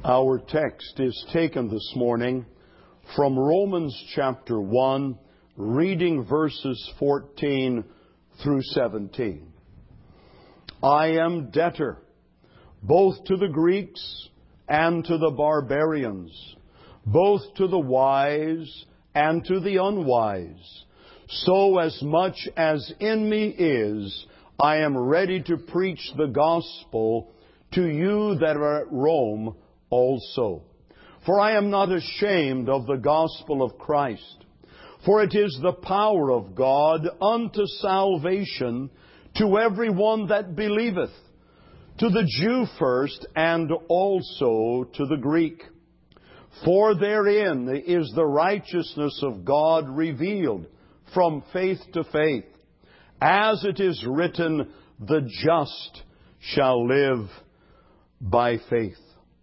Our text is taken this morning from Romans chapter 1, reading verses 14 through 17. I am debtor, both to the Greeks and to the barbarians, both to the wise and to the unwise. So as much as in me is, I am ready to preach the gospel to you that are at Rome also. For I am not ashamed of the gospel of Christ, for it is the power of God unto salvation to every one that believeth, to the Jew first, and also to the Greek. For therein is the righteousness of God revealed from faith to faith, as it is written, the just shall live by faith.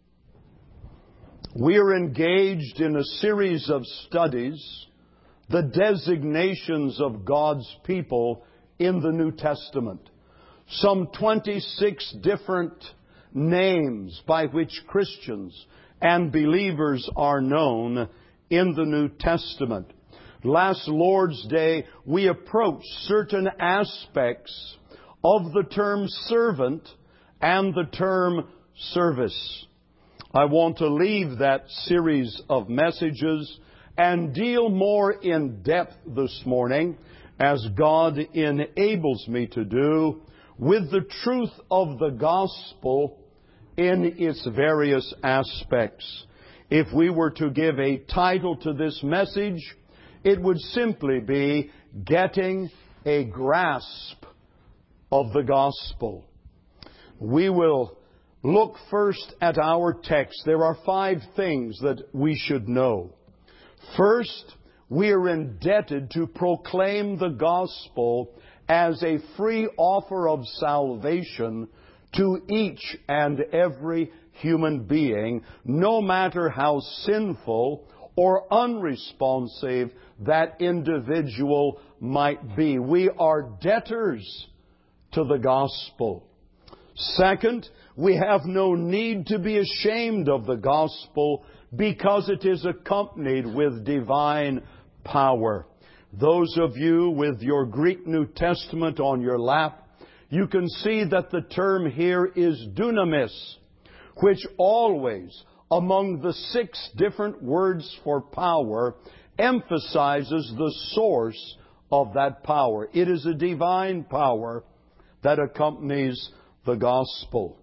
We are engaged in a series of studies, the designations of God's people in the New Testament. Some 26 different names by which Christians and believers are known in the New Testament. Last Lord's Day, we approached certain aspects of the term servant and the term service. I want to leave that series of messages and deal more in depth this morning, as God enables me to do, with the truth of the gospel in its various aspects. If we were to give a title to this message, it would simply be Getting a Grasp of the Gospel. We will look first at our text. There are 5 things that we should know. First, we are indebted to proclaim the gospel as a free offer of salvation to each and every human being, no matter how sinful or unresponsive that individual might be. We are debtors to the gospel. Second, we have no need to be ashamed of the gospel because it is accompanied with divine power. Those of you with your Greek New Testament on your lap, you can see that the term here is dunamis, which always, among the 6 different words for power, emphasizes the source of that power. It is a divine power that accompanies the gospel.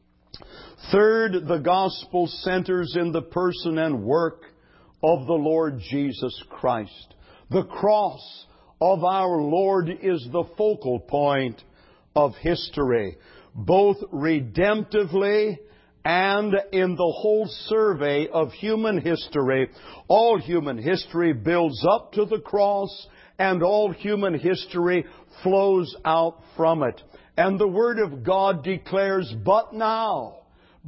Third, the gospel centers in the person and work of the Lord Jesus Christ. The cross of our Lord is the focal point of history, both redemptively and in the whole survey of human history. All human history builds up to the cross, and all human history flows out from it. And the Word of God declares, but now,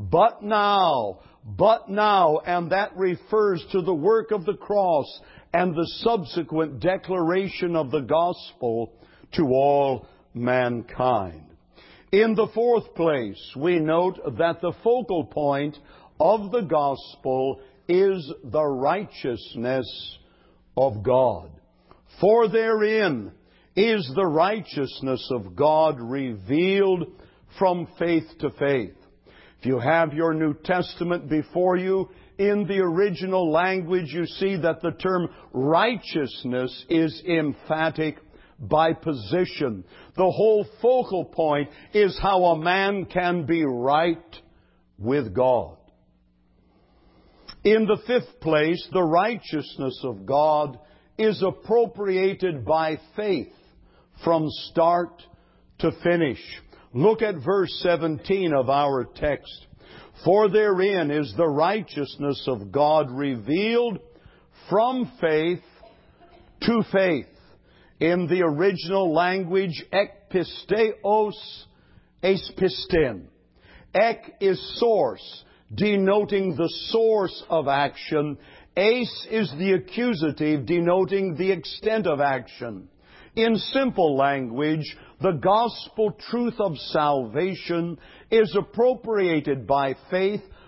and that refers to the work of the cross and the subsequent declaration of the gospel to all mankind. In the 4th place, we note that the focal point of the gospel is the righteousness of God. For therein is the righteousness of God revealed from faith to faith. If you have your New Testament before you, in the original language you see that the term righteousness is emphatic by position. The whole focal point is how a man can be right with God. In the 5th place, the righteousness of God is appropriated by faith from start to finish. Look at verse 17 of our text. For therein is the righteousness of God revealed from faith to faith. In the original language, ek pisteos eis pistin. Ek is source, denoting the source of action. Eis is the accusative, denoting the extent of action. In simple language, the gospel truth of salvation is appropriated by faith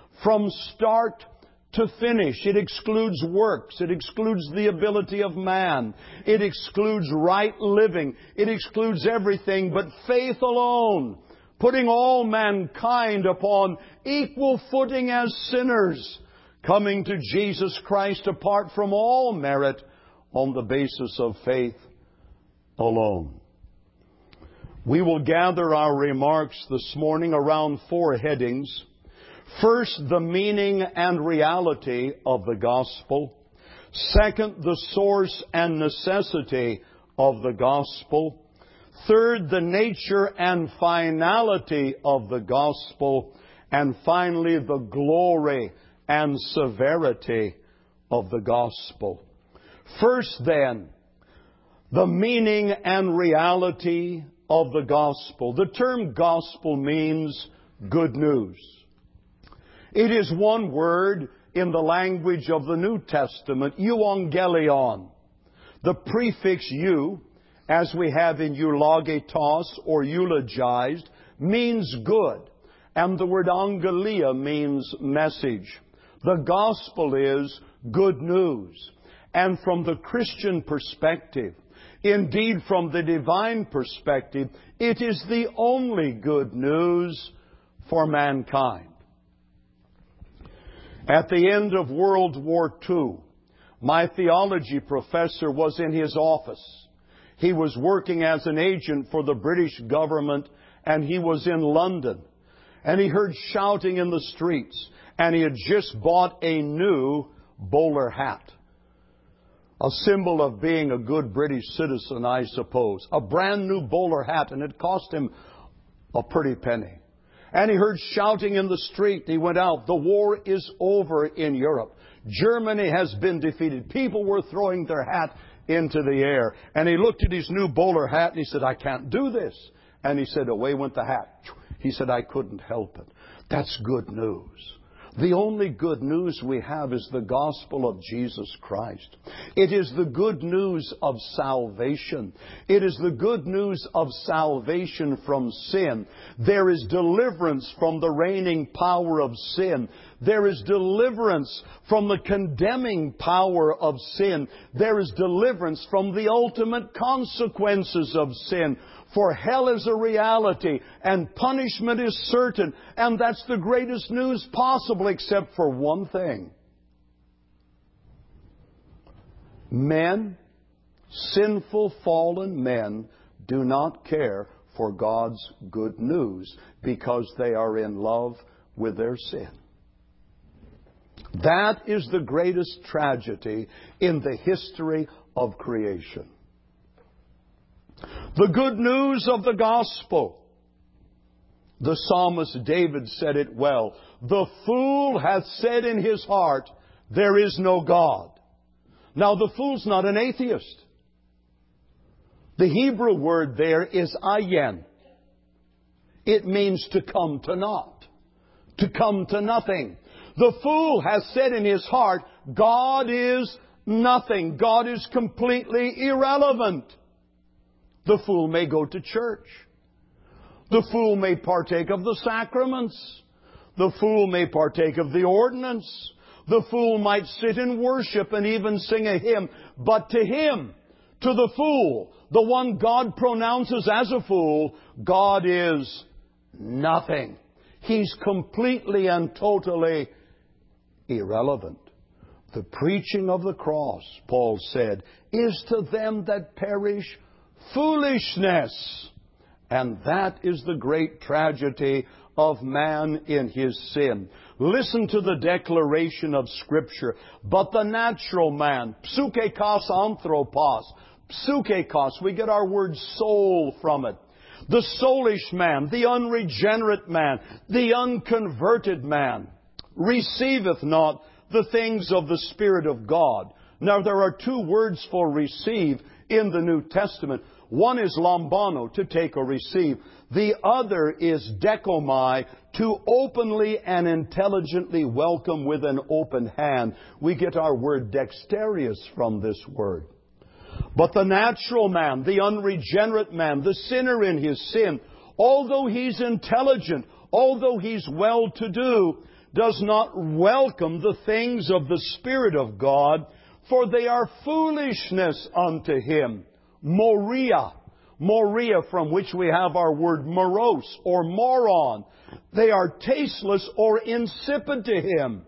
from start to finish. It excludes works. It excludes the ability of man. It excludes right living. It excludes everything but faith alone, putting all mankind upon equal footing as sinners, coming to Jesus Christ apart from all merit on the basis of faith alone. We will gather our remarks this morning around 4 headings. First, the meaning and reality of the gospel. Second, the source and necessity of the gospel. Third, the nature and finality of the gospel. And finally, the glory and severity of the gospel. First, then, the meaning and reality of the gospel. The term gospel means good news. It is one word in the language of the New Testament, euangelion. The prefix eu, as we have in eulogetos or eulogized, means good. And the word angelia means message. The gospel is good news. And from the Christian perspective, indeed from the divine perspective, it is the only good news for mankind. At the end of World War II, my theology professor was in his office. He was working as an agent for the British government, and he was in London. And he heard shouting in the streets, and he had just bought a new bowler hat. A symbol of being a good British citizen, I suppose. A brand new bowler hat, and it cost him a pretty penny. And he heard shouting in the street. He went out. The war is over in Europe. Germany has been defeated. People were throwing their hat into the air. And he looked at his new bowler hat and he said, I can't do this. And he said, away went the hat. He said, I couldn't help it. That's good news. The only good news we have is the gospel of Jesus Christ. It is the good news of salvation. It is the good news of salvation from sin. There is deliverance from the reigning power of sin. There is deliverance from the condemning power of sin. There is deliverance from the ultimate consequences of sin. For hell is a reality, and punishment is certain, and that's the greatest news possible, except for one thing. Men, sinful, fallen men, do not care for God's good news because they are in love with their sin. That is the greatest tragedy in the history of creation. The good news of the gospel. The psalmist David said it well. The fool hath said in his heart, there is no God. Now the fool's not an atheist. The Hebrew word there is ayin. It means to come to naught. To come to nothing. The fool hath said in his heart, God is nothing. God is completely irrelevant. The fool may go to church. The fool may partake of the sacraments. The fool may partake of the ordinance. The fool might sit in worship and even sing a hymn. But to him, to the fool, the one God pronounces as a fool, God is nothing. He's completely and totally irrelevant. The preaching of the cross, Paul said, is to them that perish foolishness. And that is the great tragedy of man in his sin. Listen to the declaration of Scripture. But the natural man, psuchekos anthropos, psuchekos, we get our word soul from it. The soulish man, the unregenerate man, the unconverted man, receiveth not the things of the Spirit of God. Now there are 2 words for receive in the New Testament. One is lambano, to take or receive. The other is dekomai, to openly and intelligently welcome with an open hand. We get our word dexterous from this word. But the natural man, the unregenerate man, the sinner in his sin, although he's intelligent, although he's well-to-do, does not welcome the things of the Spirit of God, for they are foolishness unto him. Moria. Moria, from which we have our word morose or moron. They are tasteless or insipid to him.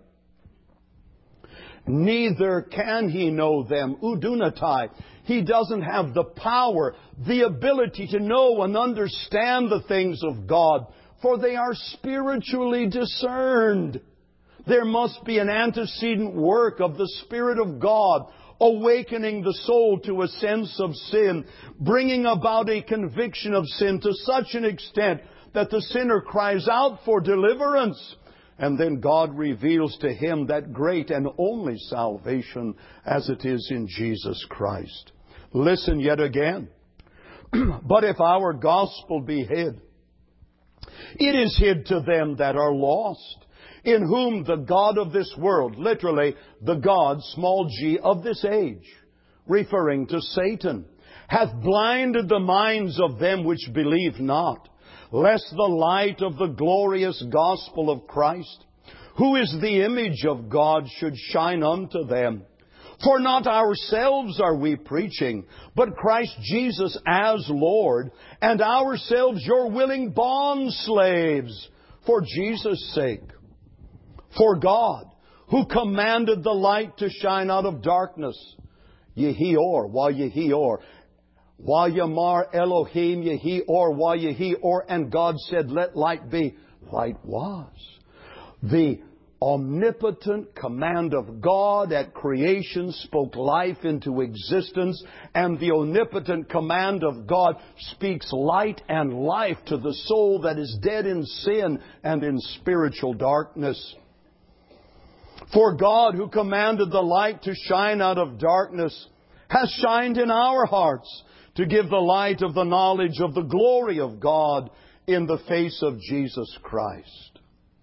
Neither can he know them. Udunatai. He doesn't have the power, the ability to know and understand the things of God, for they are spiritually discerned. There must be an antecedent work of the Spirit of God, awakening the soul to a sense of sin, bringing about a conviction of sin to such an extent that the sinner cries out for deliverance. And then God reveals to him that great and only salvation as it is in Jesus Christ. Listen yet again. But if our gospel be hid, it is hid to them that are lost, in whom the God of this world, literally the God, small g, of this age, referring to Satan, hath blinded the minds of them which believe not, lest the light of the glorious gospel of Christ, who is the image of God, should shine unto them. For not ourselves are we preaching, but Christ Jesus as Lord, and ourselves your willing bondslaves, for Jesus' sake. For God, who commanded the light to shine out of darkness, Yehi or, Wa-Yehi or, Wa-Yamar Elohim Yehi or, Wa-Yehi or, and God said, let light be. Light was. The omnipotent command of God at creation spoke life into existence, and the omnipotent command of God speaks light and life to the soul that is dead in sin and in spiritual darkness. For God, who commanded the light to shine out of darkness, has shined in our hearts to give the light of the knowledge of the glory of God in the face of Jesus Christ.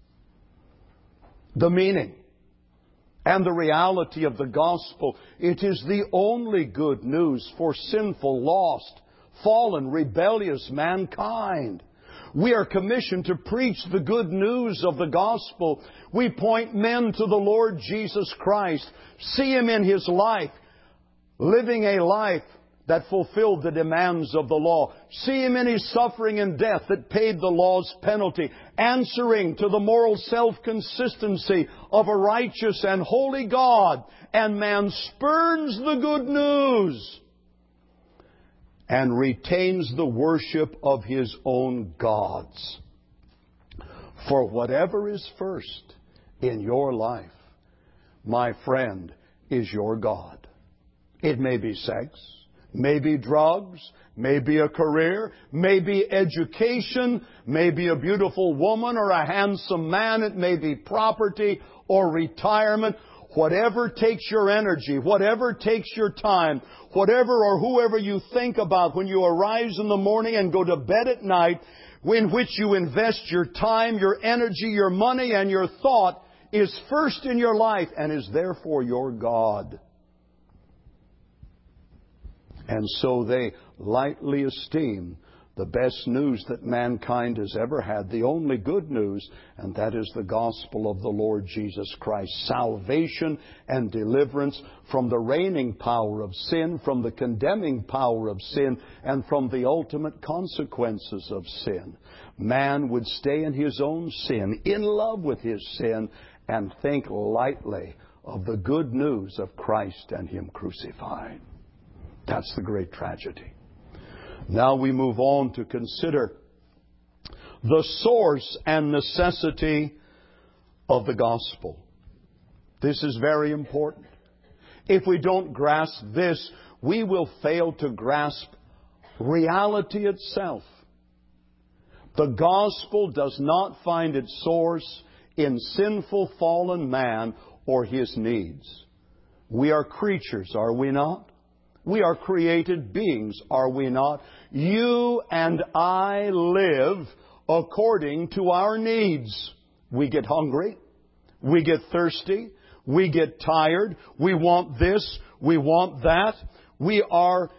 The meaning and the reality of the gospel, it is the only good news for sinful, lost, fallen, rebellious mankind. We are commissioned to preach the good news of the gospel. We point men to the Lord Jesus Christ, see Him in His life, living a life that fulfilled the demands of the law. See Him in His suffering and death that paid the law's penalty, answering to the moral self-consistency of a righteous and holy God. And man spurns the good news and retains the worship of his own gods. For whatever is first in your life, my friend, is your God. It may be sex, maybe drugs, maybe a career, maybe education, maybe a beautiful woman or a handsome man. It may be property or retirement. Whatever takes your energy, whatever takes your time, whatever or whoever you think about when you arise in the morning and go to bed at night, in which you invest your time, your energy, your money, and your thought, is first in your life and is therefore your God. And so they lightly esteem the best news that mankind has ever had, the only good news, and that is the gospel of the Lord Jesus Christ. Salvation and deliverance from the reigning power of sin, from the condemning power of sin, and from the ultimate consequences of sin. Man would stay in his own sin, in love with his sin, and think lightly of the good news of Christ and Him crucified. That's the great tragedy. Now we move on to consider the source and necessity of the gospel. This is very important. If we don't grasp this, we will fail to grasp reality itself. The gospel does not find its source in sinful fallen man or his needs. We are creatures, are we not? We are created beings, are we not? You and I live according to our needs. We get hungry. We get thirsty. We get tired. We want this. We want that. We are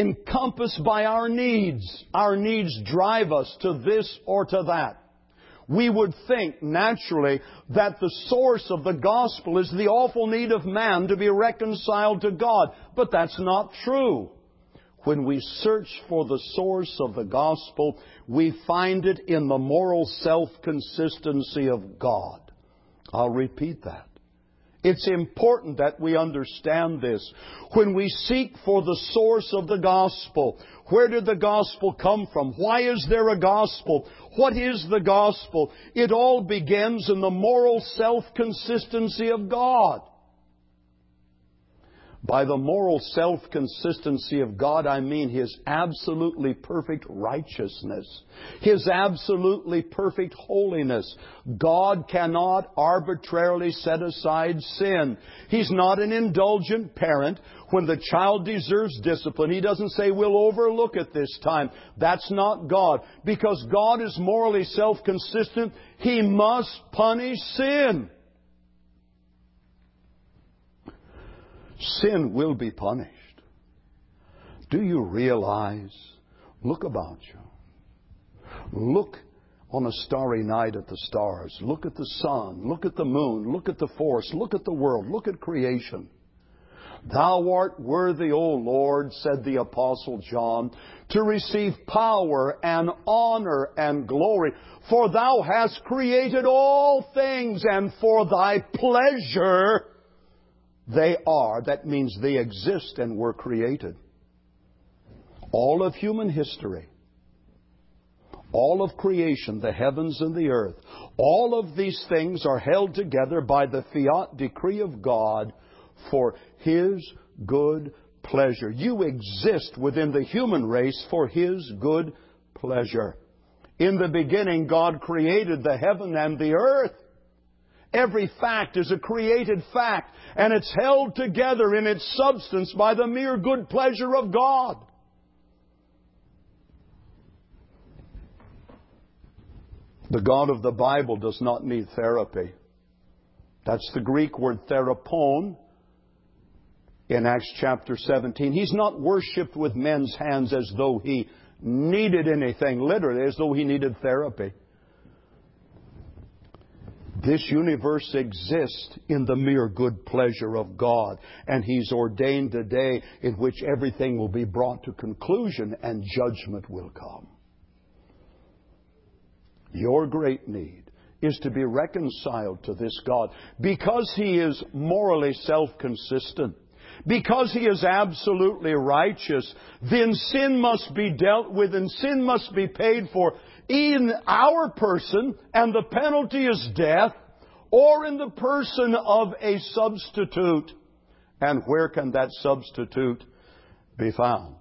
encompassed by our needs. Our needs drive us to this or to that. we would think naturally that the source of the gospel is the awful need of man to be reconciled to God. But that's not true. When we search for the source of the gospel, we find it in the moral self-consistency of God. I'll repeat that. It's important that we understand this. When we seek for the source of the gospel, where did the gospel come from? Why is there a gospel? What is the gospel? It all begins in the moral self-consistency of God. By the moral self-consistency of God, I mean His absolutely perfect righteousness, His absolutely perfect holiness. God cannot arbitrarily set aside sin. He's not an indulgent parent. When the child deserves discipline, He doesn't say, we'll overlook it this time. That's not God. Because God is morally self-consistent, He must punish sin. Sin will be punished. Do you realize? Look about you. Look on a starry night at the stars. Look at the sun. Look at the moon. Look at the forest. Look at the world. Look at creation. Thou art worthy, O Lord, said the Apostle John, to receive power and honor and glory. For Thou hast created all things, and for Thy pleasure they are. That means they exist and were created. All of human history, all of creation, the heavens and the earth, all of these things are held together by the fiat decree of God for His good pleasure. You exist within the human race for His good pleasure. In the beginning, God created the heaven and the earth. Every fact is a created fact, and it's held together in its substance by the mere good pleasure of God. The God of the Bible does not need therapy. That's the Greek word therapon in Acts chapter 17. He's not worshipped with men's hands as though He needed anything, literally, as though He needed therapy. This universe exists in the mere good pleasure of God, and He's ordained a day in which everything will be brought to conclusion and judgment will come. Your great need is to be reconciled to this God. Because He is morally self-consistent, because He is absolutely righteous, then sin must be dealt with and sin must be paid for in our person, and the penalty is death, or in the person of a substitute. And where can that substitute be found?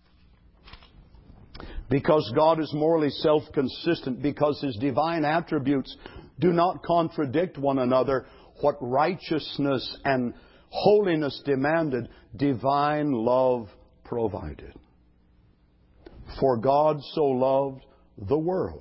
Because God is morally self-consistent, because His divine attributes do not contradict one another, what righteousness and holiness demanded, divine love provided. For God so loved the world.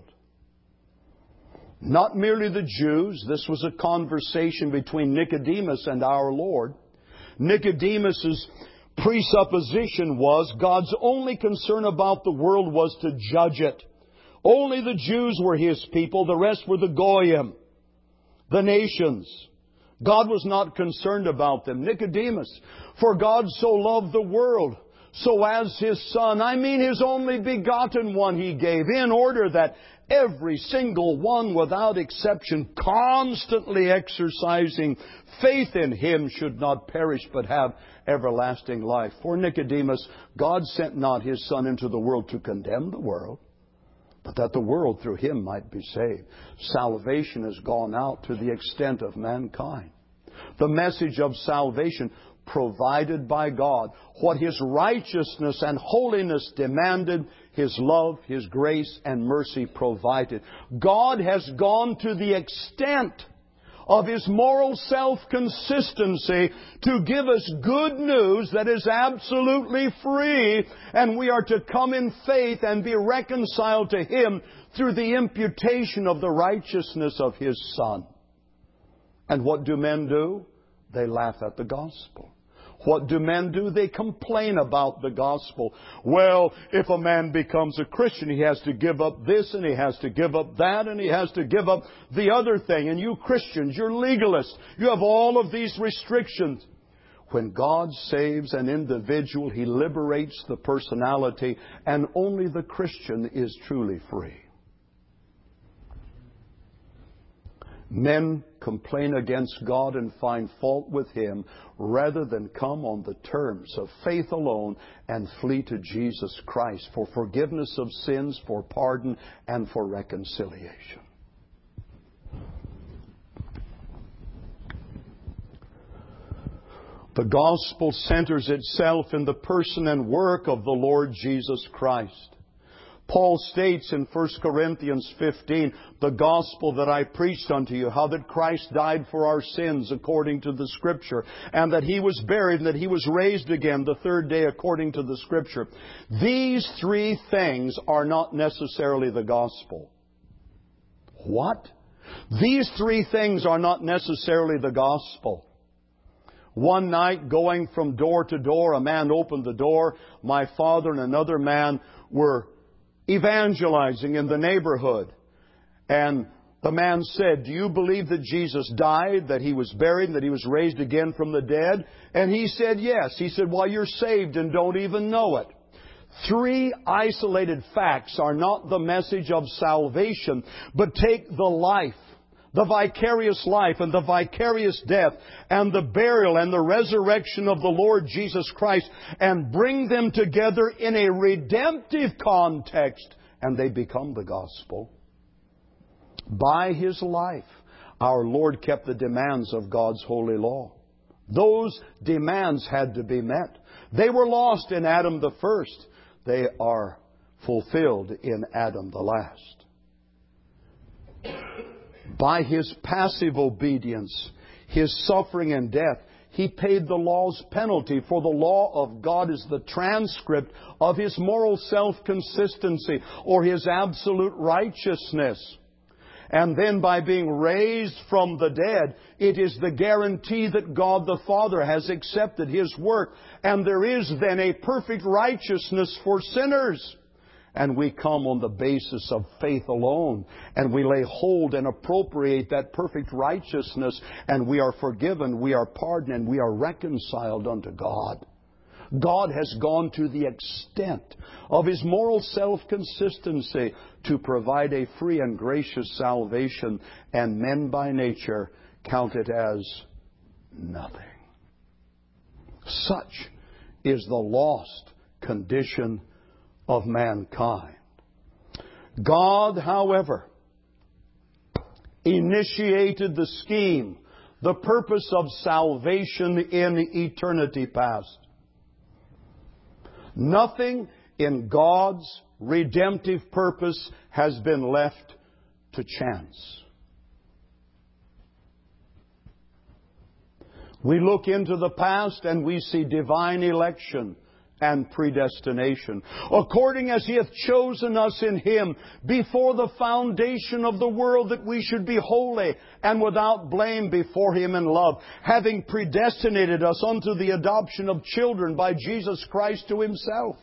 Not merely the Jews. This was a conversation between Nicodemus and our Lord. Nicodemus's presupposition was God's only concern about the world was to judge it. Only the Jews were His people. The rest were the Goyim, the nations. God was not concerned about them. Nicodemus, for God so loved the world, so as His Son, I mean His only begotten one He gave, in order that every single one without exception, constantly exercising faith in Him, should not perish but have everlasting life. For Nicodemus, God sent not His Son into the world to condemn the world, but that the world through Him might be saved. Salvation has gone out to the extent of mankind. The message of salvation provided by God. What His righteousness and holiness demanded, His love, His grace, and mercy provided. God has gone to the extent of His moral self-consistency to give us good news that is absolutely free, and we are to come in faith and be reconciled to Him through the imputation of the righteousness of His Son. And what do men do? They laugh at the gospel. What do men do? They complain about the gospel. Well, if a man becomes a Christian, he has to give up this, and he has to give up that, and he has to give up the other thing. And you Christians, you're legalists. You have all of these restrictions. When God saves an individual, He liberates the personality, and only the Christian is truly free. Men complain against God and find fault with Him rather than come on the terms of faith alone and flee to Jesus Christ for forgiveness of sins, for pardon, and for reconciliation. The gospel centers itself in the person and work of the Lord Jesus Christ. Paul states in 1 Corinthians 15, the gospel that I preached unto you, how that Christ died for our sins according to the Scripture, and that He was buried, and that He was raised again the third day according to the Scripture. These three things are not necessarily the gospel. What? These three things are not necessarily the gospel. One night, going from door to door, a man opened the door. My father and another man were evangelizing in the neighborhood. And the man said, "Do you believe that Jesus died, that He was buried, and that He was raised again from the dead?" And he said, "Yes." He said, "Well, you're saved and don't even know it." Three isolated facts are not the message of salvation, but take the life, the vicarious life and the vicarious death and the burial and the resurrection of the Lord Jesus Christ and bring them together in a redemptive context, and they become the gospel. By His life, our Lord kept the demands of God's holy law. Those demands had to be met. They were lost in Adam the first. They are fulfilled in Adam the last. By His passive obedience, His suffering and death, He paid the law's penalty. For the law of God is the transcript of His moral self-consistency or His absolute righteousness. And then by being raised from the dead, it is the guarantee that God the Father has accepted His work. And there is then a perfect righteousness for sinners. And we come on the basis of faith alone. And we lay hold and appropriate that perfect righteousness. And we are forgiven, we are pardoned, and we are reconciled unto God. God has gone to the extent of His moral self-consistency to provide a free and gracious salvation. And men by nature count it as nothing. Such is the lost condition of mankind. God, however, initiated the scheme, the purpose of salvation in eternity past. Nothing in God's redemptive purpose has been left to chance. We look into the past and we see divine election and predestination, according as He hath chosen us in Him before the foundation of the world, that we should be holy and without blame before Him in love, having predestinated us unto the adoption of children by Jesus Christ to Himself.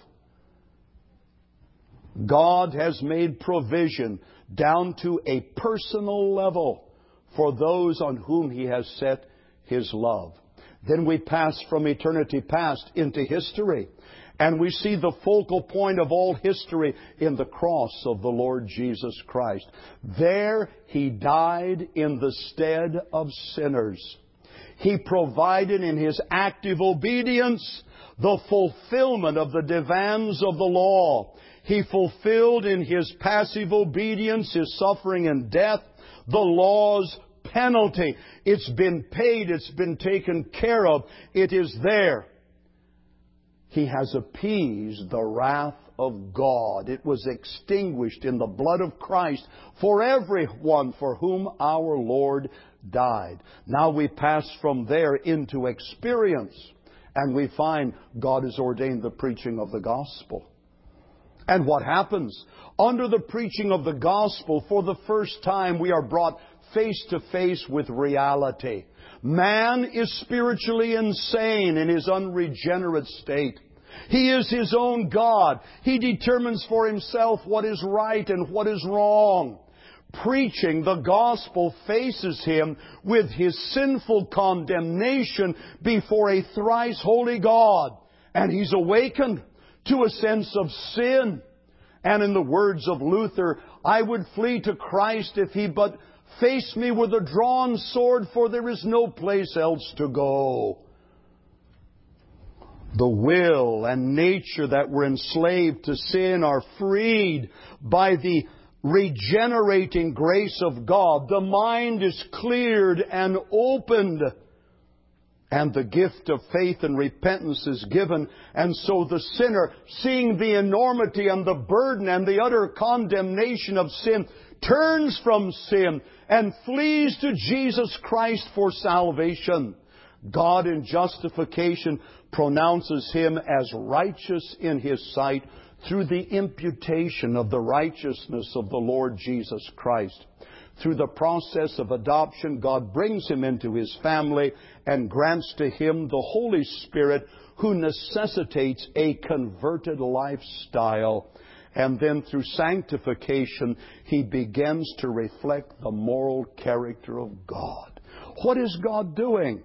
God has made provision down to a personal level for those on whom He has set His love. Then we pass from eternity past into history. And we see the focal point of all history in the cross of the Lord Jesus Christ. There He died in the stead of sinners. He provided in His active obedience the fulfillment of the demands of the law. He fulfilled in His passive obedience, His suffering and death, the law's penalty. It's been paid. It's been taken care of. It is there. He has appeased the wrath of God. It was extinguished in the blood of Christ for everyone for whom our Lord died. Now we pass from there into experience, and we find God has ordained the preaching of the gospel. And what happens? Under the preaching of the gospel, for the first time we are brought face to face with reality. Man is spiritually insane in his unregenerate state. He is his own God. He determines for himself what is right and what is wrong. Preaching the gospel faces him with his sinful condemnation before a thrice holy God. And he's awakened to a sense of sin. And in the words of Luther, I would flee to Christ if He but faced me with a drawn sword, for there is no place else to go. The will and nature that were enslaved to sin are freed by the regenerating grace of God. The mind is cleared and opened, and the gift of faith and repentance is given. And so the sinner, seeing the enormity and the burden and the utter condemnation of sin, turns from sin and flees to Jesus Christ for salvation. God in justification pronounces him as righteous in His sight through the imputation of the righteousness of the Lord Jesus Christ. Through the process of adoption, God brings him into His family and grants to him the Holy Spirit, who necessitates a converted lifestyle. And then through sanctification, he begins to reflect the moral character of God. What is God doing?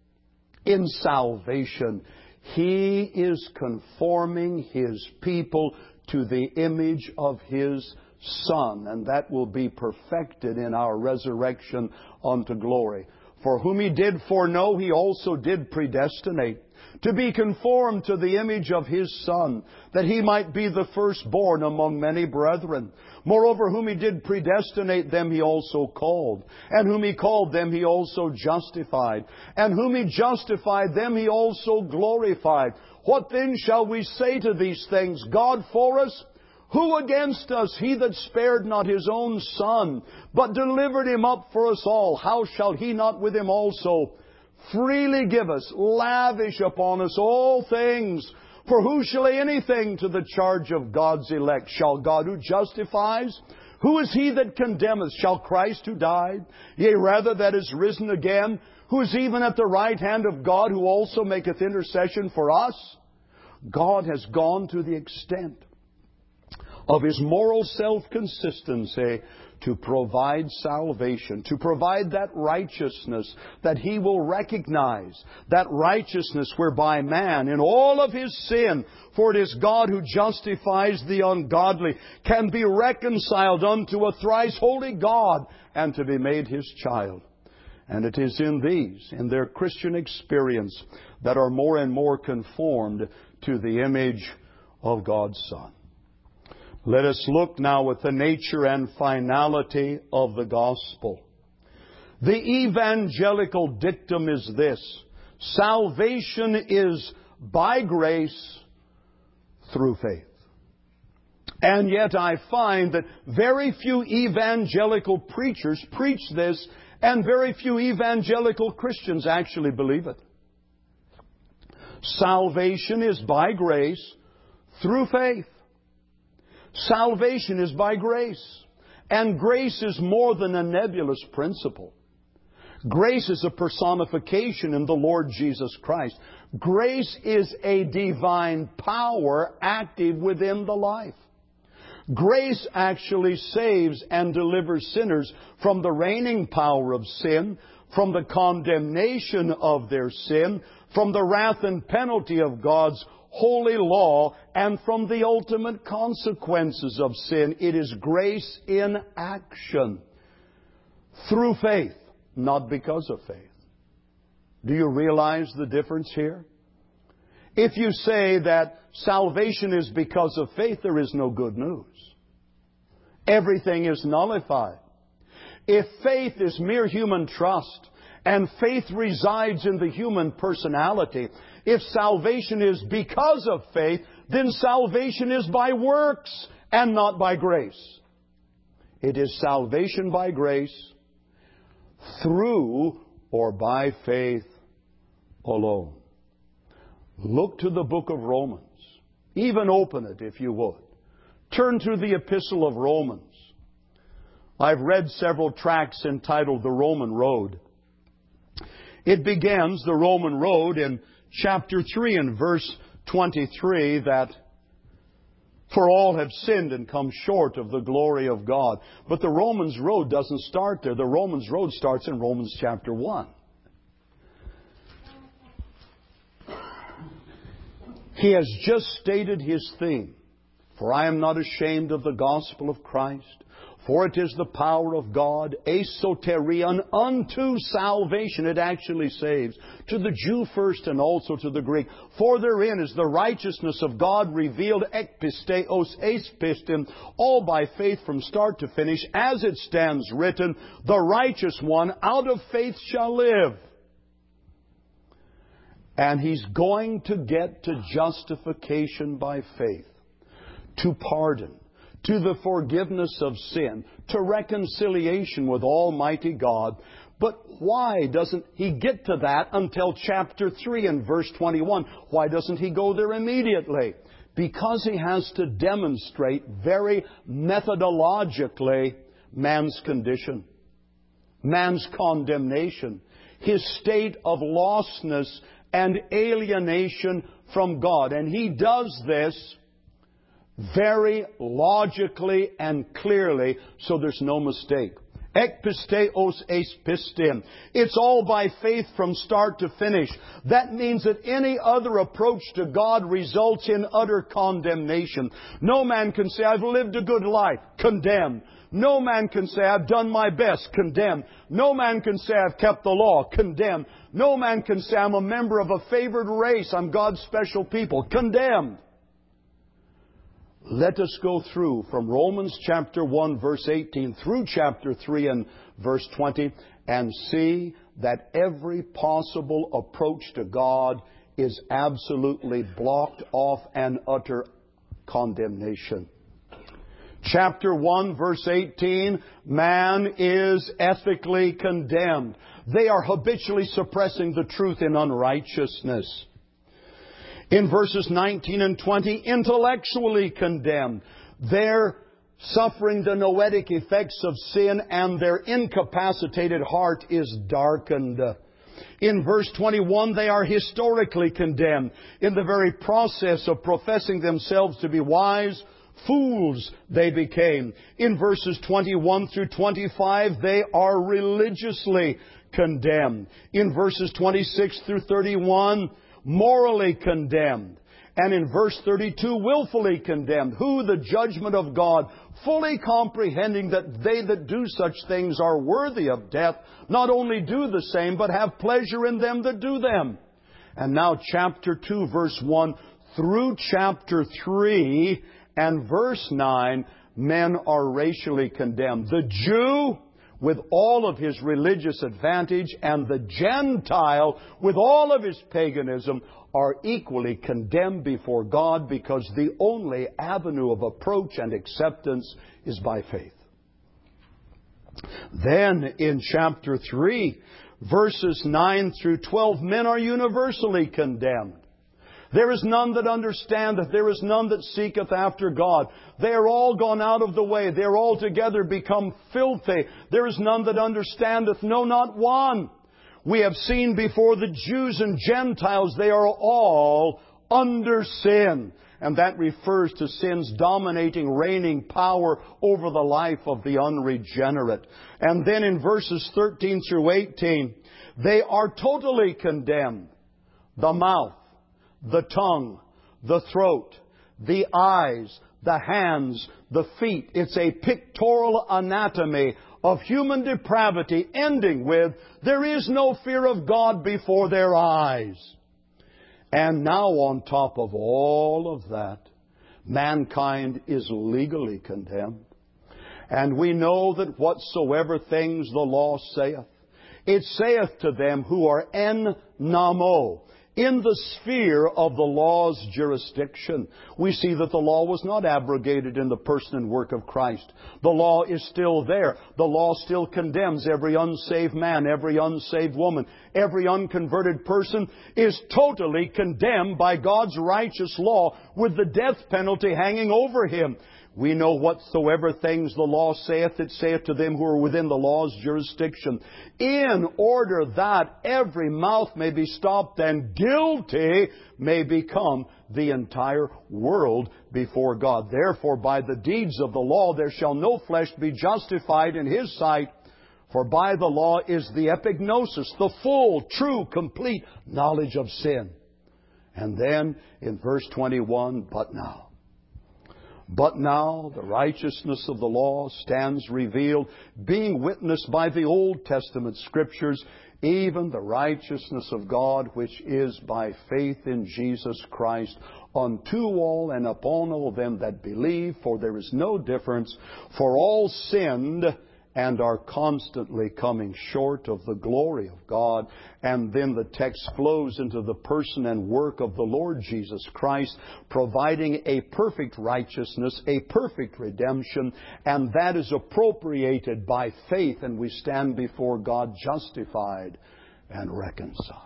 In salvation, He is conforming His people to the image of His Son, and that will be perfected in our resurrection unto glory. For whom He did foreknow, He also did predestinate to be conformed to the image of His Son, that He might be the firstborn among many brethren. Moreover, whom He did predestinate, them He also called. And whom He called, them He also justified. And whom He justified, them He also glorified. What then shall we say to these things? God for us? Who against us? He that spared not His own Son, but delivered Him up for us all, how shall He not with Him also freely give us, lavish upon us all things? For who shall lay anything to the charge of God's elect? Shall God who justifies? Who is he that condemneth? Shall Christ who died, yea, rather that is risen again, who is even at the right hand of God, who also maketh intercession for us? God has gone to the extent of His moral self-consistency to provide salvation, to provide that righteousness that He will recognize, that righteousness whereby man, in all of his sin, for it is God who justifies the ungodly, can be reconciled unto a thrice holy God and to be made His child. And it is in these, in their Christian experience, that are more and more conformed to the image of God's Son. Let us look now at the nature and finality of the gospel. The evangelical dictum is this: salvation is by grace through faith. And yet I find that very few evangelical preachers preach this, and very few evangelical Christians actually believe it. Salvation is by grace through faith. Salvation is by grace. And grace is more than a nebulous principle. Grace is a personification in the Lord Jesus Christ. Grace is a divine power active within the life. Grace actually saves and delivers sinners from the reigning power of sin, from the condemnation of their sin, from the wrath and penalty of God's holy law, and from the ultimate consequences of sin. It is grace in action through faith, not because of faith. Do you realize the difference here? If you say that salvation is because of faith, there is no good news. Everything is nullified. If faith is mere human trust, and faith resides in the human personality, if salvation is because of faith, then salvation is by works and not by grace. It is salvation by grace through or by faith alone. Look to the book of Romans. Even open it if you would. Turn to the epistle of Romans. I've read several tracts entitled The Roman Road. It begins, the Roman Road, in chapter 3 and verse 23, that for all have sinned and come short of the glory of God. But the Romans Road doesn't start there. The Romans Road starts in Romans chapter 1. He has just stated his theme. For I am not ashamed of the gospel of Christ, for it is the power of God, esoterion, unto salvation. It actually saves. To the Jew first and also to the Greek. For therein is the righteousness of God revealed, ekpisteos espistim, all by faith from start to finish, as it stands written, the righteous one out of faith shall live. And he's going to get to justification by faith, to pardon, to the forgiveness of sin, to reconciliation with Almighty God. But why doesn't he get to that until chapter 3 and verse 21? Why doesn't he go there immediately? Because he has to demonstrate very methodologically man's condition, man's condemnation, his state of lostness and alienation from God. And he does this very logically and clearly, so there's no mistake. Ekpisteos espistim. It's all by faith from start to finish. That means that any other approach to God results in utter condemnation. No man can say, I've lived a good life. Condemned. No man can say, I've done my best. Condemned. No man can say, I've kept the law. Condemned. No man can say, I'm a member of a favored race. I'm God's special people. Condemned. Let us go through from Romans chapter 1 verse 18 through chapter 3 and verse 20 and see that every possible approach to God is absolutely blocked off and utter condemnation. Chapter 1 verse 18, man is ethically condemned. They are habitually suppressing the truth in unrighteousness. In verses 19 and 20, intellectually condemned. They're suffering the noetic effects of sin and their incapacitated heart is darkened. In verse 21, they are historically condemned. In the very process of professing themselves to be wise, fools they became. In verses 21 through 25, they are religiously condemned. In verses 26 through 31, morally condemned. And in verse 32, willfully condemned. Who the judgment of God, fully comprehending that they that do such things are worthy of death, not only do the same, but have pleasure in them that do them. And now chapter 2, verse 1 through chapter 3 and verse 9, men are racially condemned. The Jew, with all of his religious advantage, and the Gentile, with all of his paganism, are equally condemned before God because the only avenue of approach and acceptance is by faith. Then in chapter 3, verses 9 through 12, men are universally condemned. There is none that understandeth, there is none that seeketh after God. They are all gone out of the way, they are altogether become filthy. There is none that understandeth, no, not one. We have seen before the Jews and Gentiles, they are all under sin. And that refers to sin's dominating, reigning power over the life of the unregenerate. And then in verses 13 through 18, they are totally condemned. The mouth, the tongue, the throat, the eyes, the hands, the feet. It's a pictorial anatomy of human depravity, ending with, there is no fear of God before their eyes. And now on top of all of that, mankind is legally condemned. And we know that whatsoever things the law saith, it saith to them who are en namo, in the sphere of the law's jurisdiction. We see that the law was not abrogated in the person and work of Christ. The law is still there. The law still condemns every unsaved man, every unsaved woman. Every unconverted person is totally condemned by God's righteous law with the death penalty hanging over him. We know whatsoever things the law saith, it saith to them who are within the law's jurisdiction, in order that every mouth may be stopped and guilty may become the entire world before God. Therefore, by the deeds of the law there shall no flesh be justified in His sight, for by the law is the epignosis, the full, true, complete knowledge of sin. And then in verse 21, But now the righteousness of the law stands revealed, being witnessed by the Old Testament Scriptures, even the righteousness of God, which is by faith in Jesus Christ, unto all and upon all them that believe, for there is no difference, for all sinned and are constantly coming short of the glory of God. And then the text flows into the person and work of the Lord Jesus Christ, providing a perfect righteousness, a perfect redemption, and that is appropriated by faith, and we stand before God justified and reconciled.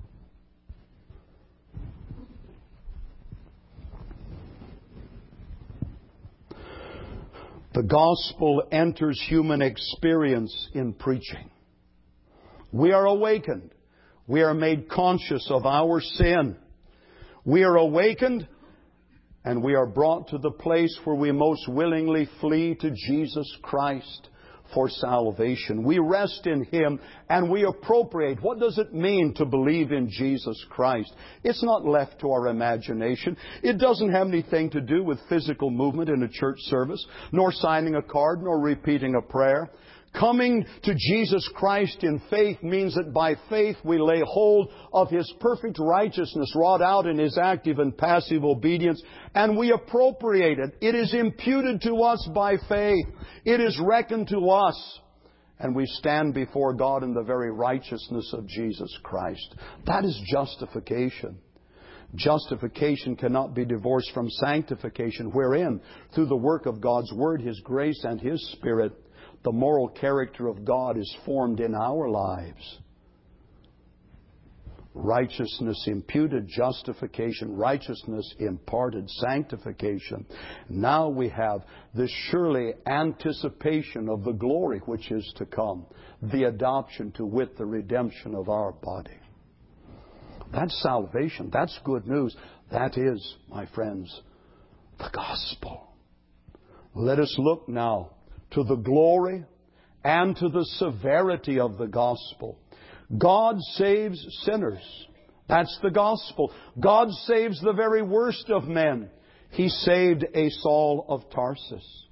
The gospel enters human experience in preaching. We are awakened. We are made conscious of our sin. We are awakened, and we are brought to the place where we most willingly flee to Jesus Christ for salvation. We rest in Him and we appropriate. What does it mean to believe in Jesus Christ? It's not left to our imagination. It doesn't have anything to do with physical movement in a church service, nor signing a card, nor repeating a prayer. Coming to Jesus Christ in faith means that by faith we lay hold of His perfect righteousness wrought out in His active and passive obedience, and we appropriate it. It is imputed to us by faith. It is reckoned to us, and we stand before God in the very righteousness of Jesus Christ. That is justification. Justification cannot be divorced from sanctification, wherein, through the work of God's Word, His grace, and His Spirit, the moral character of God is formed in our lives. Righteousness imputed, justification, righteousness imparted, sanctification. Now we have this surely anticipation of the glory which is to come, the adoption, to wit, the redemption of our body. That's salvation. That's good news. That is, my friends, the gospel. Let us look now to the glory and to the severity of the gospel. God saves sinners. That's the gospel. God saves the very worst of men. He saved a Saul of Tarsus.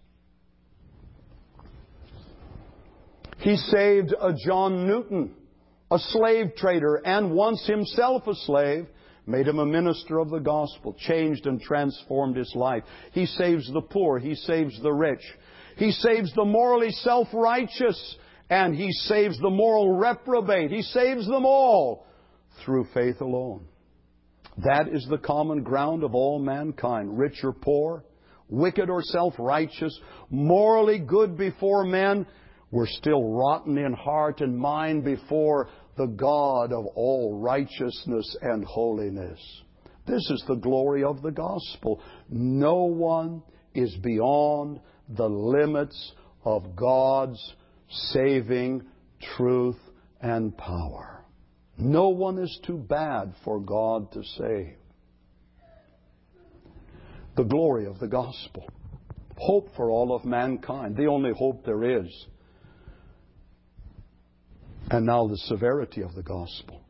He saved a John Newton, a slave trader, and once himself a slave, made him a minister of the gospel, changed and transformed his life. He saves the poor. He saves the rich. He saves the morally self-righteous, and He saves the moral reprobate. He saves them all through faith alone. That is the common ground of all mankind, rich or poor, wicked or self-righteous, morally good before men. We're still rotten in heart and mind before the God of all righteousness and holiness. This is the glory of the gospel. No one is beyond the limits of God's saving truth and power. No one is too bad for God to save. The glory of the gospel. Hope for all of mankind. The only hope there is. And now the severity of the gospel.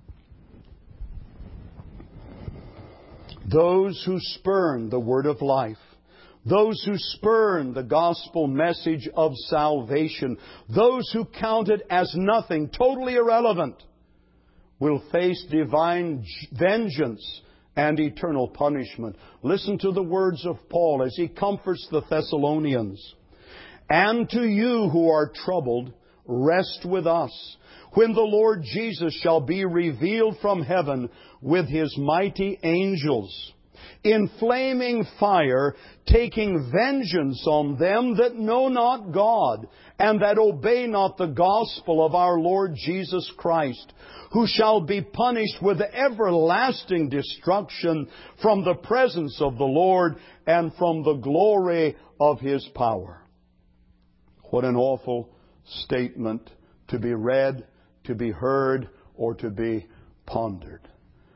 Those who spurn the word of life, those who spurn the gospel message of salvation, those who count it as nothing, totally irrelevant, will face divine vengeance and eternal punishment. Listen to the words of Paul as he comforts the Thessalonians. And to you who are troubled, rest with us, when the Lord Jesus shall be revealed from heaven with His mighty angels, in flaming fire, taking vengeance on them that know not God, and that obey not the gospel of our Lord Jesus Christ, who shall be punished with everlasting destruction from the presence of the Lord and from the glory of His power. What an awful statement to be read, to be heard, or to be pondered.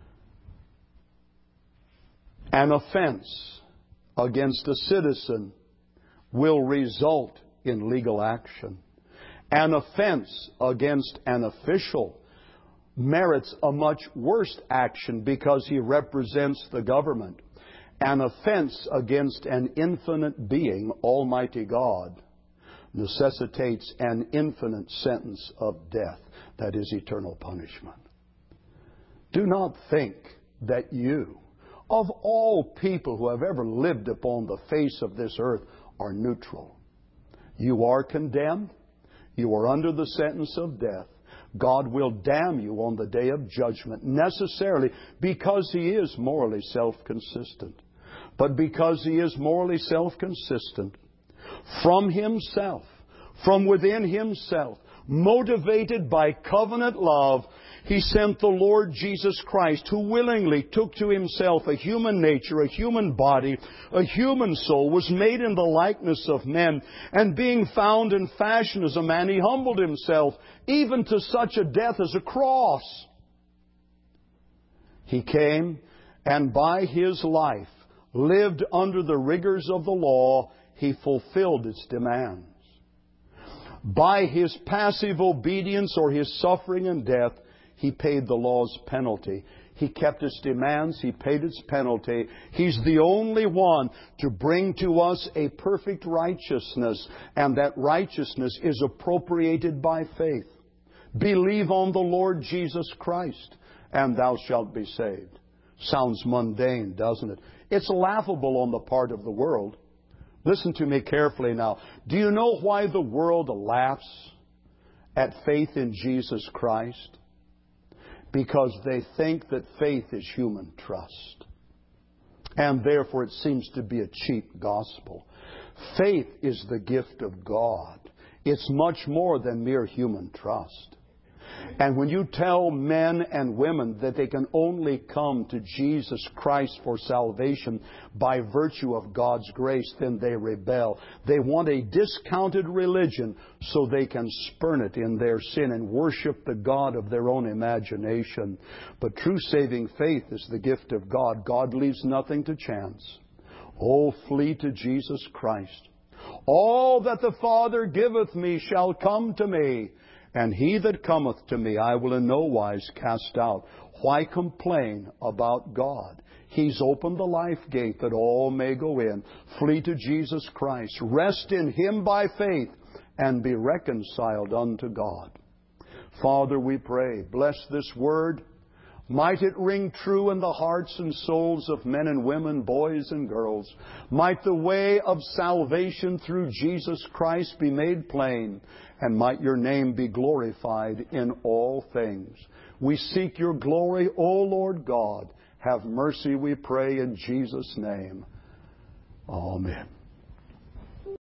An offense against a citizen will result in legal action. An offense against an official merits a much worse action because he represents the government. An offense against an infinite being, Almighty God, necessitates an infinite sentence of death, that is, eternal punishment. Do not think that you, of all people who have ever lived upon the face of this earth, are neutral. You are condemned. You are under the sentence of death. God will damn you on the day of judgment, necessarily because He is morally self-consistent. But because He is morally self-consistent, from Himself, from within Himself, motivated by covenant love, He sent the Lord Jesus Christ, who willingly took to Himself a human nature, a human body, a human soul, was made in the likeness of men, and being found in fashion as a man, He humbled Himself, even to such a death as a cross. He came, and by His life, lived under the rigors of the law. He fulfilled its demands. By His passive obedience or His suffering and death, He paid the law's penalty. He kept its demands. He paid its penalty. He's the only one to bring to us a perfect righteousness, and that righteousness is appropriated by faith. Believe on the Lord Jesus Christ, and thou shalt be saved. Sounds mundane, doesn't it? It's laughable on the part of the world. Listen to me carefully now. Do you know why the world laughs at faith in Jesus Christ? Because they think that faith is human trust. And therefore it seems to be a cheap gospel. Faith is the gift of God. It's much more than mere human trust. And when you tell men and women that they can only come to Jesus Christ for salvation by virtue of God's grace, then they rebel. They want a discounted religion so they can spurn it in their sin and worship the God of their own imagination. But true saving faith is the gift of God. God leaves nothing to chance. Oh, flee to Jesus Christ. All that the Father giveth me shall come to me. And he that cometh to me I will in no wise cast out. Why complain about God? He's opened the life gate that all may go in. Flee to Jesus Christ. Rest in Him by faith and be reconciled unto God. Father, we pray, bless this word. Might it ring true in the hearts and souls of men and women, boys and girls. Might the way of salvation through Jesus Christ be made plain, and might Your name be glorified in all things. We seek Your glory, O Lord God. Have mercy, we pray, in Jesus' name. Amen.